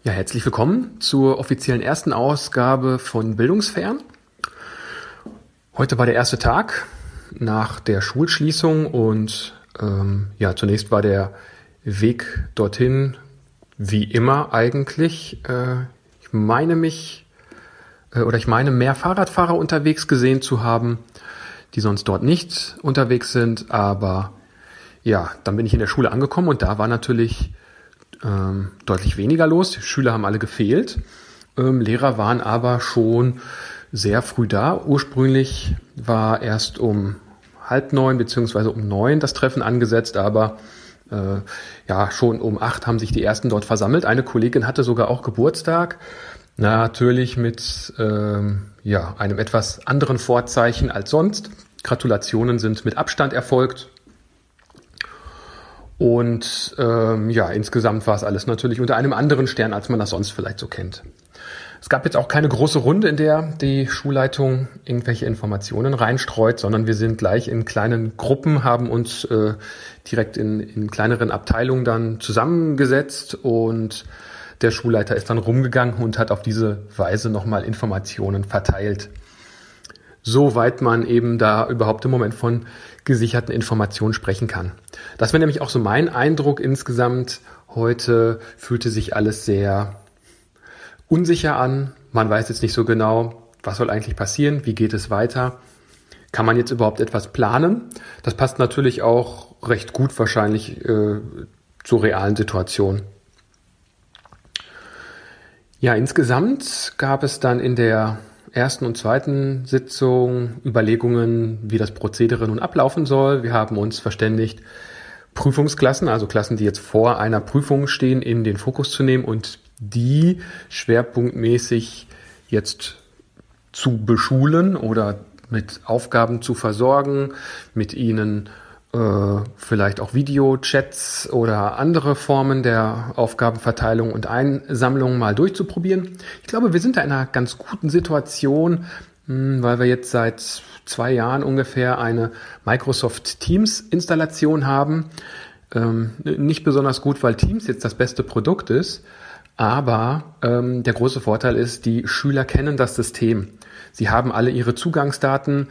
Ja, herzlich willkommen zur offiziellen ersten Ausgabe von Bildungsfern. Heute war der erste Tag nach der Schulschließung und zunächst war der Weg dorthin wie immer eigentlich. Ich meine mehr Fahrradfahrer unterwegs gesehen zu haben, die sonst dort nicht unterwegs sind. Aber ja, dann bin ich in der Schule angekommen und da war natürlich deutlich weniger los. Die Schüler haben alle gefehlt. Lehrer waren aber schon sehr früh da. Ursprünglich war erst um 8:30 bzw. um 9 das Treffen angesetzt, aber schon um 8 haben sich die ersten dort versammelt. Eine Kollegin hatte sogar auch Geburtstag. Natürlich mit einem etwas anderen Vorzeichen als sonst. Gratulationen sind mit Abstand erfolgt. Und insgesamt war es alles natürlich unter einem anderen Stern, als man das sonst vielleicht so kennt. Es gab jetzt auch keine große Runde, in der die Schulleitung irgendwelche Informationen reinstreut, sondern wir sind gleich in kleinen Gruppen, haben uns direkt in kleineren Abteilungen dann zusammengesetzt und der Schulleiter ist dann rumgegangen und hat auf diese Weise nochmal Informationen verteilt. Soweit man eben da überhaupt im Moment von gesicherten Informationen sprechen kann. Das wäre nämlich auch so mein Eindruck insgesamt. Heute fühlte sich alles sehr unsicher an. Man weiß jetzt nicht so genau, was soll eigentlich passieren, wie geht es weiter. Kann man jetzt überhaupt etwas planen? Das passt natürlich auch recht gut wahrscheinlich zur realen Situation. Ja, insgesamt gab es dann in der ersten und zweiten Sitzung Überlegungen, wie das Prozedere nun ablaufen soll. Wir haben uns verständigt, Prüfungsklassen, also Klassen, die jetzt vor einer Prüfung stehen, in den Fokus zu nehmen und die schwerpunktmäßig jetzt zu beschulen oder mit Aufgaben zu versorgen, mit ihnen vielleicht auch Videochats oder andere Formen der Aufgabenverteilung und Einsammlung mal durchzuprobieren. Ich glaube, wir sind da in einer ganz guten Situation, weil wir jetzt seit 2 Jahren ungefähr eine Microsoft Teams Installation haben. Nicht besonders gut, weil Teams jetzt das beste Produkt ist, aber der große Vorteil ist, die Schüler kennen das System. Sie haben alle ihre Zugangsdaten,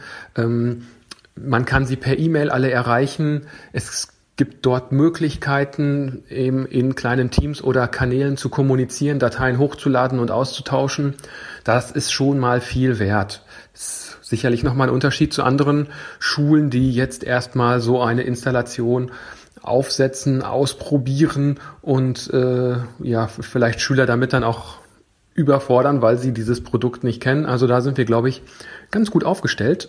man kann sie per E-Mail alle erreichen. Es gibt dort Möglichkeiten, eben in kleinen Teams oder Kanälen zu kommunizieren, Dateien hochzuladen und auszutauschen. Das ist schon mal viel wert. Das ist sicherlich nochmal ein Unterschied zu anderen Schulen, die jetzt erstmal so eine Installation aufsetzen, ausprobieren und vielleicht Schüler damit dann auch überfordern, weil sie dieses Produkt nicht kennen. Also da sind wir, glaube ich, ganz gut aufgestellt.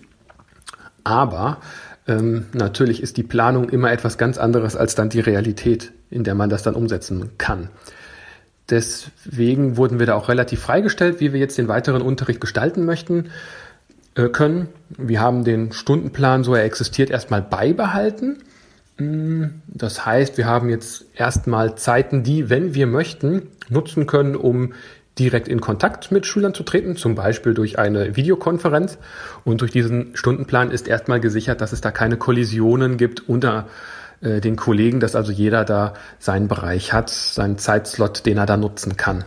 Aber natürlich ist die Planung immer etwas ganz anderes als dann die Realität, in der man das dann umsetzen kann. Deswegen wurden wir da auch relativ freigestellt, wie wir jetzt den weiteren Unterricht gestalten können. Wir haben den Stundenplan, so er existiert, erstmal beibehalten. Das heißt, wir haben jetzt erstmal Zeiten, die, wenn wir möchten, nutzen können, um direkt in Kontakt mit Schülern zu treten, zum Beispiel durch eine Videokonferenz. Und durch diesen Stundenplan ist erstmal gesichert, dass es da keine Kollisionen gibt unter den Kollegen, dass also jeder da seinen Bereich hat, seinen Zeitslot, den er da nutzen kann.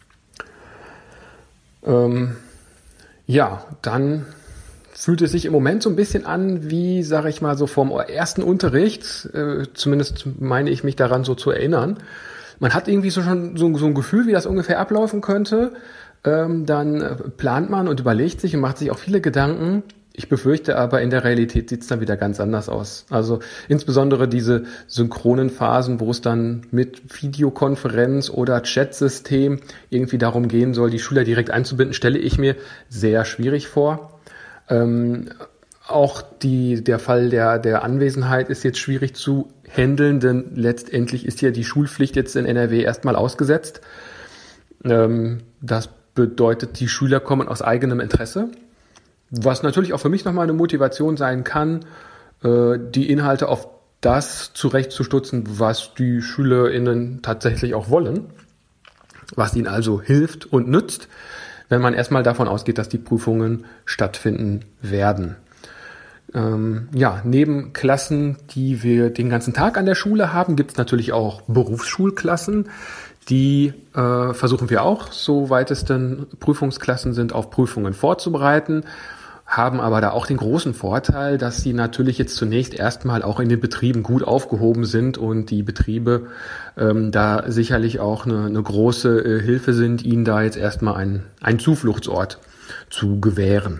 Dann fühlt es sich im Moment so ein bisschen an, wie, sage ich mal, so vom ersten Unterricht, zumindest meine ich mich daran so zu erinnern. Man hat irgendwie schon so ein Gefühl, wie das ungefähr ablaufen könnte. Dann plant man und überlegt sich und macht sich auch viele Gedanken. Ich befürchte aber, in der Realität sieht es dann wieder ganz anders aus. Also insbesondere diese synchronen Phasen, wo es dann mit Videokonferenz oder Chatsystem irgendwie darum gehen soll, die Schüler direkt einzubinden, stelle ich mir sehr schwierig vor. Auch der Fall der Anwesenheit ist jetzt schwierig zu handeln, denn letztendlich ist ja die Schulpflicht jetzt in NRW erstmal ausgesetzt. Das bedeutet, die Schüler kommen aus eigenem Interesse, was natürlich auch für mich nochmal eine Motivation sein kann, die Inhalte auf das zurechtzustutzen, was die SchülerInnen tatsächlich auch wollen, was ihnen also hilft und nützt, wenn man erstmal davon ausgeht, dass die Prüfungen stattfinden werden. Neben Klassen, die wir den ganzen Tag an der Schule haben, gibt es natürlich auch Berufsschulklassen, Die versuchen wir auch, soweit es denn Prüfungsklassen sind, auf Prüfungen vorzubereiten, haben aber da auch den großen Vorteil, dass sie natürlich jetzt zunächst erstmal auch in den Betrieben gut aufgehoben sind und die Betriebe da sicherlich auch eine große Hilfe sind, ihnen da jetzt erstmal einen Zufluchtsort zu gewähren.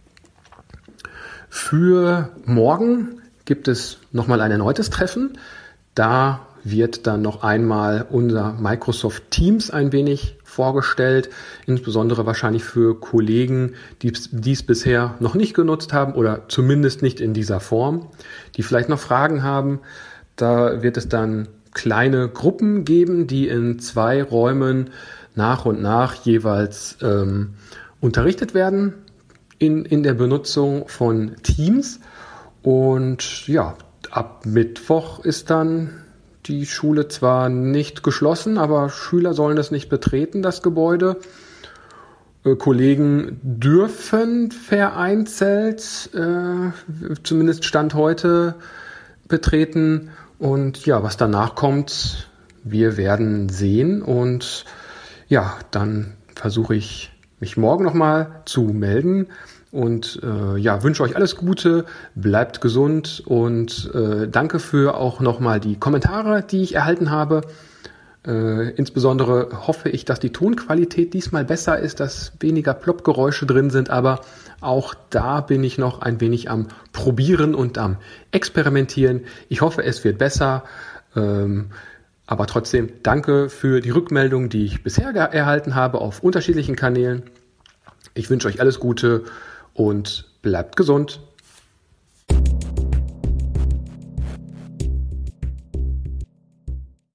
Für morgen gibt es nochmal ein erneutes Treffen. Da wird dann noch einmal unser Microsoft Teams ein wenig vorgestellt, insbesondere wahrscheinlich für Kollegen, die es bisher noch nicht genutzt haben oder zumindest nicht in dieser Form, die vielleicht noch Fragen haben. Da wird es dann kleine Gruppen geben, die in 2 Räumen nach und nach jeweils unterrichtet werden in der Benutzung von Teams. Und ja, ab Mittwoch ist dann die Schule zwar nicht geschlossen, aber Schüler sollen es nicht betreten, das Gebäude. Kollegen dürfen vereinzelt, zumindest Stand heute, betreten. Und ja, was danach kommt, wir werden sehen. Und ja, dann versuche ich, mich morgen nochmal zu melden. Und wünsche euch alles Gute, bleibt gesund und danke für auch nochmal die Kommentare, die ich erhalten habe. Insbesondere hoffe ich, dass die Tonqualität diesmal besser ist, dass weniger Ploppgeräusche drin sind, aber auch da bin ich noch ein wenig am Probieren und am Experimentieren. Ich hoffe, es wird besser, aber trotzdem danke für die Rückmeldung, die ich bisher erhalten habe auf unterschiedlichen Kanälen. Ich wünsche euch alles Gute und bleibt gesund.